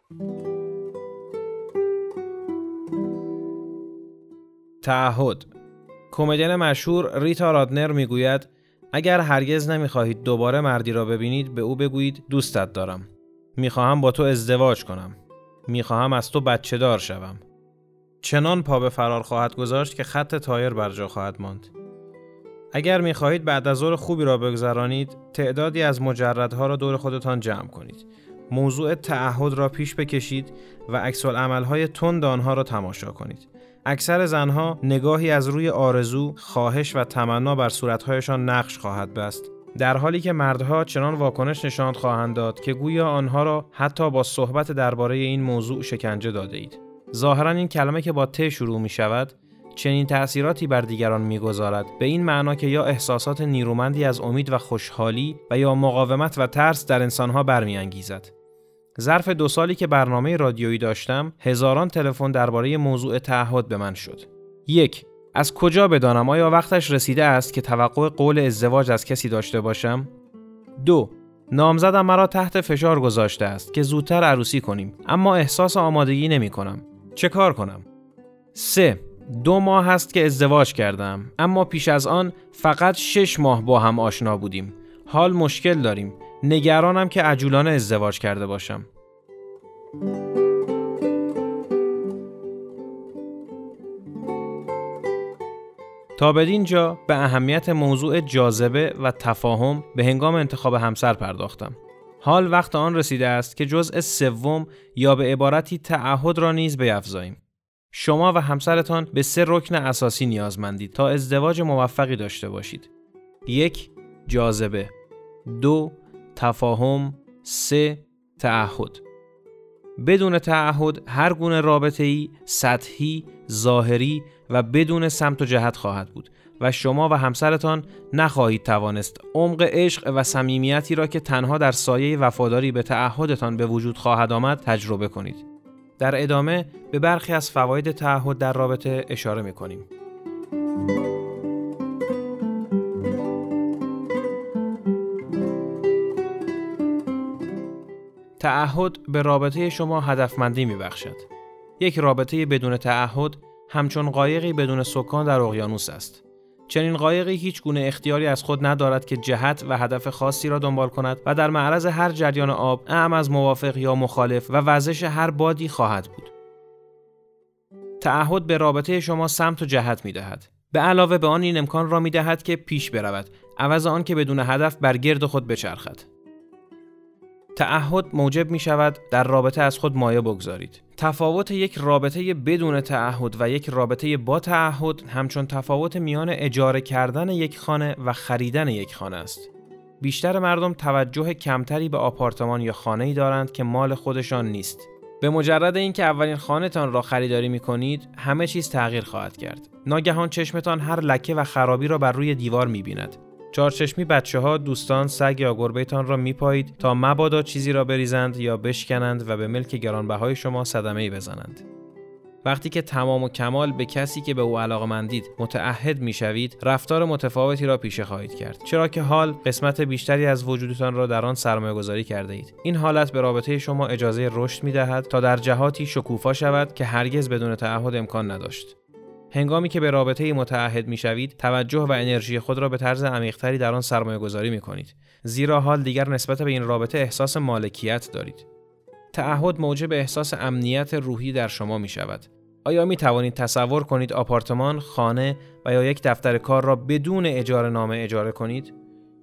تعهد. کمدین مشهور ریتا رادنر میگوید اگر هرگز نمیخواهید دوباره مردی را ببینید به او بگویید دوستت دارم. میخواهم با تو ازدواج کنم. میخواهم از تو بچه دار شوم. چنان پا به فرار خواهد گذاشت که خط تایر بر جا خواهد ماند. اگر میخواهید بعد از ظهر خوبی را بگذرانید، تعدادی از مجردها را دور خودتان جمع کنید. موضوع تعهد را پیش بکشید و عکس‌العمل‌های تند آنها را تماشا کنید. اکثر زنها نگاهی از روی آرزو، خواهش و تمنا بر صورت‌هایشان نقش خواهد بست، در حالی که مردها چنان واکنش نشان خواهند داد که گویا آنها را حتی با صحبت درباره این موضوع شکنجه داده اید. ظاهراً این کلمه که با ت شروع می شود چنین تأثیراتی بر دیگران می‌گذارد، به این معنا که یا احساسات نیرومندی از امید و خوشحالی و یا مقاومت و ترس در انسانها برمی‌انگیزد. ظرف 2 سالی که برنامه رادیویی داشتم، هزاران تلفن درباره موضوع تعهد به من شد. 1. از کجا بدانم آیا وقتش رسیده است که توقع قول ازدواج از کسی داشته باشم؟ 2. نامزدم مرا تحت فشار گذاشته است که زودتر عروسی کنیم، اما احساس آمادگی نمی‌کنم. چه کار کنم؟ 3. 2 ماه است که ازدواج کردم، اما پیش از آن فقط 6 ماه با هم آشنا بودیم. حال مشکل داریم. نگرانم که عجولانه ازدواج کرده باشم. تا بدین جا به اهمیت موضوع جاذبه و تفاهم به هنگام انتخاب همسر پرداختم. حال وقت آن رسیده است که جزء سوم یا به عبارتی تعهد را نیز بیفزاییم. شما و همسرتان به 3 رکن اساسی نیازمندید تا ازدواج موفقی داشته باشید. 1. جاذبه. 2. تفاهم. 3. تعهد. بدون تعهد هر گونه رابطه‌ای سطحی، ظاهری و بدون سمت و جهت خواهد بود و شما و همسرتان نخواهید توانست عمق عشق و صمیمیتی را که تنها در سایه وفاداری به تعهدتان به وجود خواهد آمد تجربه کنید. در ادامه به برخی از فواید تعهد در رابطه اشاره می‌کنیم. تعهد به رابطه شما هدفمندی می‌بخشد. یک رابطه بدون تعهد همچون قایقی بدون سکان در اقیانوس است. چنین قایقی هیچ گونه اختیاری از خود ندارد که جهت و هدف خاصی را دنبال کند و در معرض هر جریان آب، اعم از موافق یا مخالف و وزش هر بادی خواهد بود. تعهد به رابطه شما سمت و جهت می‌دهد. به علاوه به آن این امکان را می‌دهد که پیش برود، عوض آن که بدون هدف بر گرد خود بچرخد. تعهد موجب می شود در رابطه از خود مایه بگذارید. تفاوت یک رابطه بدون تعهد و یک رابطه با تعهد همچون تفاوت میان اجاره کردن یک خانه و خریدن یک خانه است. بیشتر مردم توجه کمتری به آپارتمان یا خانه‌ای دارند که مال خودشان نیست. به مجرد اینکه اولین خانه‌تان را خریداری می‌کنید، همه چیز تغییر خواهد کرد. ناگهان چشمتان هر لکه و خرابی را بر روی دیوار می‌بیند. چارچشمی بچه‌ها، دوستان، سگ یا گربه‌تان را میپایید تا مبادا چیزی را بریزند یا بشکنند و به ملک گرانبهای شما صدمه‌ای بزنند. وقتی که تمام و کمال به کسی که به او علاقه‌مندید متعهد میشوید، رفتار متفاوتی را پیشه خواهید کرد، چرا که حال قسمت بیشتری از وجودتان را در آن سرمایه‌گذاری کرده اید. این حالت به رابطه شما اجازه رشد می‌دهد تا در جهاتی شکوفا شود که هرگز بدون تعهد امکان نداشت. هنگامی که به رابطه‌ای متعهد می‌شوید، توجه و انرژی خود را به طرز عمیق‌تری در آن سرمایه‌گذاری می‌کنید، زیرا حال دیگر نسبت به این رابطه احساس مالکیت دارید. تعهد موجب احساس امنیت روحی در شما می‌شود. آیا می‌توانید تصور کنید آپارتمان، خانه و یا یک دفتر کار را بدون اجاره نامه اجاره کنید؟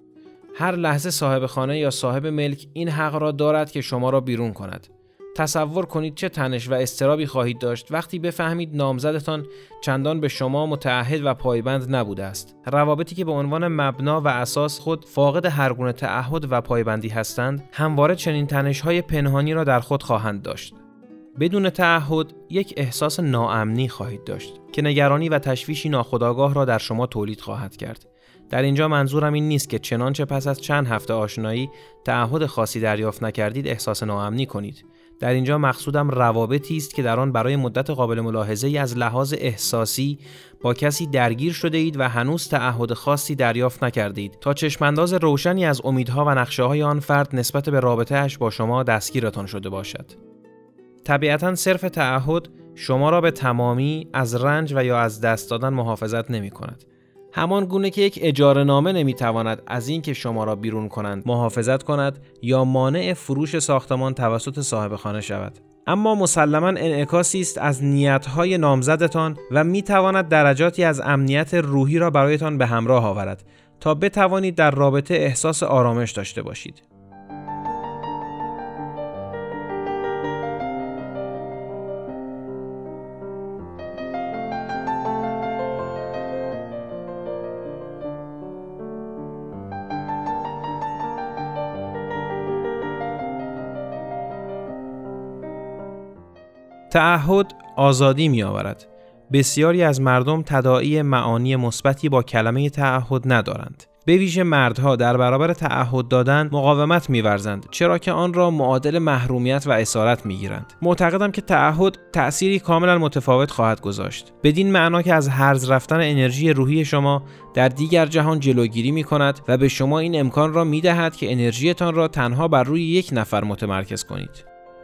هر لحظه صاحب خانه یا صاحب ملک این حق را دارد که شما را بیرون کند. تصور کنید چه تنش و اضطرابی خواهید داشت وقتی بفهمید نامزدتان چندان به شما متعهد و پایبند نبوده است. روابطی که به عنوان مبنا و اساس خود فاقد هر گونه تعهد و پایبندی هستند، همواره چنین تنش‌های پنهانی را در خود خواهند داشت. بدون تعهد یک احساس ناامنی خواهید داشت که نگرانی و تشویشی ناخودآگاه را در شما تولید خواهد کرد. در اینجا منظورم این نیست که چنانچه پس از چند هفته آشنایی تعهد خاصی دریافت نکردید احساس ناامنی کنید. در اینجا مقصودم روابطی است که در آن برای مدت قابل ملاحظه‌ای از لحاظ احساسی با کسی درگیر شده اید و هنوز تعهد خاصی دریافت نکردید تا چشمانداز روشنی از امیدها و نقشه‌های آن فرد نسبت به رابطه‌اش با شما دستگیرتان شده باشد. طبیعتاً صرف تعهد شما را به تمامی از رنج و یا از دست دادن محافظت نمی کند. همان گونه که یک اجاره نامه نمی تواند از این که شما را بیرون کنند محافظت کند یا مانع فروش ساختمان توسط صاحب خانه شود. اما مسلماً انعکاسی است از نیت‌های نامزدتان و می تواند درجاتی از امنیت روحی را برایتان به همراه آورد تا بتوانید در رابطه احساس آرامش داشته باشید. تعهد آزادی می آورد. بسیاری از مردم تداعی معانی مثبتی با کلمه تعهد ندارند. به ویژه مردها در برابر تعهد دادن مقاومت می‌ورزند، چرا که آن را معادل محرومیت و اسارت می‌گیرند. معتقدم که تعهد تأثیری کاملا متفاوت خواهد گذاشت. بدین معنا که از هرز رفتن انرژی روحی شما در دیگر جهان جلوگیری می‌کند و به شما این امکان را می‌دهد که انرژیتان را تنها بر روی یک نفر متمرکز کنید.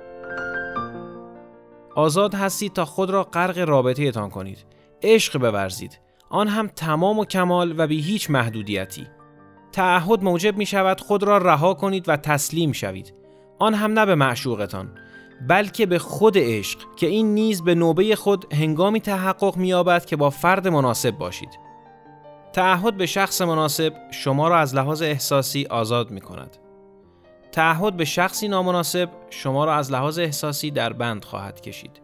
آزاد هستید تا خود را غرق رابطه تان کنید. عشق بورزید. آن هم تمام و کمال و بی هیچ محدودیتی. تعهد موجب می شود خود را رها کنید و تسلیم شوید. آن هم نه به معشوقتان، بلکه به خود عشق که این نیز به نوبه خود هنگامی تحقق می یابد که با فرد مناسب باشید. تعهد به شخص مناسب شما را از لحاظ احساسی آزاد می کند. تعهد به شخصی نامناسب شما را از لحاظ احساسی در بند خواهد کشید.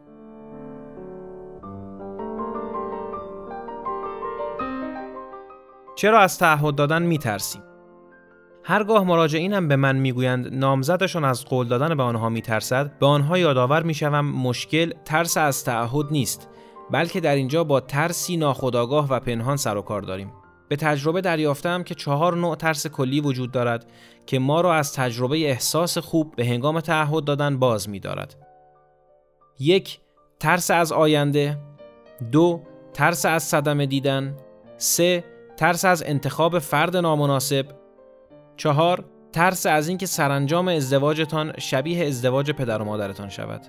چرا از تعهد دادن می‌ترسیم؟ هرگاه مراجعینم به من میگویند نامزدشان از قول دادن به آنها میترسد، به آنها یادآور میشوم مشکل ترس از تعهد نیست، بلکه در اینجا با ترسی ناخودآگاه و پنهان سر و کار داریم. به تجربه دریافتم که 4 نوع ترس کلی وجود دارد که ما را از تجربه احساس خوب به هنگام تعهد دادن باز می‌دارد. 1. ترس از آینده. 2. ترس از صدمه دیدن. 3. ترس از انتخاب فرد نامناسب. 4. ترس از اینکه سرانجام ازدواجتان شبیه ازدواج پدر و مادرتان شود.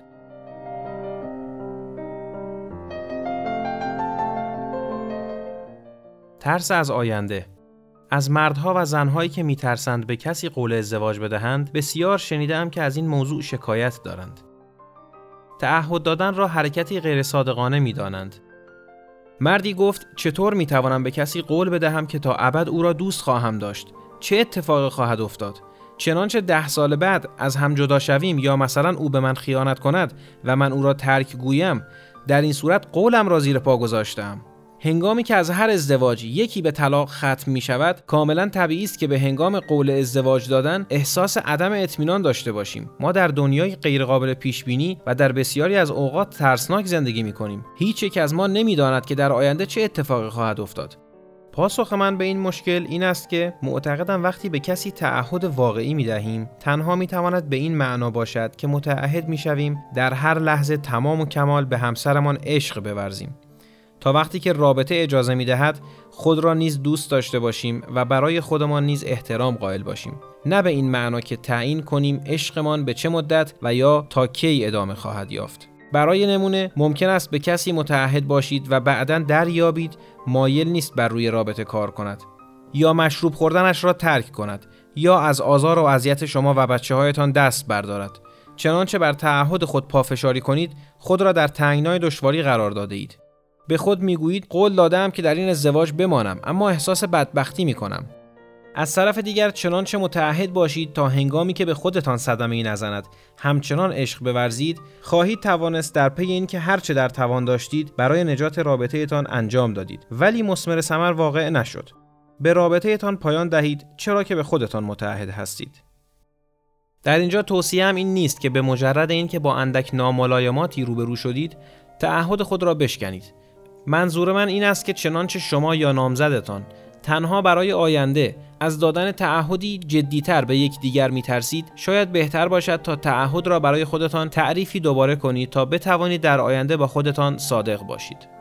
ترس از آینده. از مردها و زنهایی که میترسند به کسی قول ازدواج بدهند بسیار شنیدم که از این موضوع شکایت دارند. تعهد دادن را حرکتی غیر صادقانه میدانند. مردی گفت چطور میتوانم به کسی قول بدهم که تا ابد او را دوست خواهم داشت؟ چه اتفاقی خواهد افتاد؟ چنانچه 10 سال بعد از هم جدا شویم یا مثلا او به من خیانت کند و من او را ترک گویم، در این صورت قولم را زیر پا گذاشتم. هنگامی که از هر ازدواج یکی به طلاق ختم می شود، کاملا طبیعی است که به هنگام قول ازدواج دادن احساس عدم اطمینان داشته باشیم. ما در دنیای غیرقابل پیش بینی و در بسیاری از اوقات ترسناک زندگی می کنیم. هیچ یک از ما نمی داند که در آینده چه اتفاقی خواهد افتاد. پاسخ من به این مشکل این است که معتقدم وقتی به کسی تعهد واقعی می دهیم، تنها می تواند به این معنا باشد که متعهد می شویم در هر لحظه تمام و کمال به همسرمان عشق بورزیم. تا وقتی که رابطه اجازه می دهد خود را نیز دوست داشته باشیم و برای خودمان نیز احترام قائل باشیم. نه به این معنا که تعیین کنیم عشقمان به چه مدت و یا تا کی ادامه خواهد یافت. برای نمونه ممکن است به کسی متعهد باشید و بعداً دریابید مایل نیست بر روی رابطه کار کند، یا مشروب خوردنش را ترک کند، یا از آزار و اذیت شما و بچه‌هایتان دست بردارد. چنانچه بر تعهد خود پافشاری کنید خود را در تنگنای دشواری قرار داده اید. به خود میگویید قول دادم که در این ازدواج بمانم، اما احساس بدبختی میکنم. از طرف دیگر چنانچه متعهد باشید تا هنگامی که به خودتان صدمه‌ای نزند همچنان عشق بورزید، خواهید توانست در پی این که هرچه در توان داشتید برای نجات رابطه‌تان انجام دادید، ولی مثمر ثمر واقع نشد. به رابطه‌تان پایان دهید، چرا که به خودتان متعهد هستید. در اینجا توصیه‌ام این نیست که به مجرد این که با اندک ناملایماتی روبرو شدید تعهد خود را بشکنید. منظور من این است که چنانچه شما یا نامزدتان تنها برای آینده از دادن تعهدی جدی‌تر به یکدیگر می‌ترسید، شاید بهتر باشد تا تعهد را برای خودتان تعریفی دوباره کنید تا بتوانید در آینده با خودتان صادق باشید.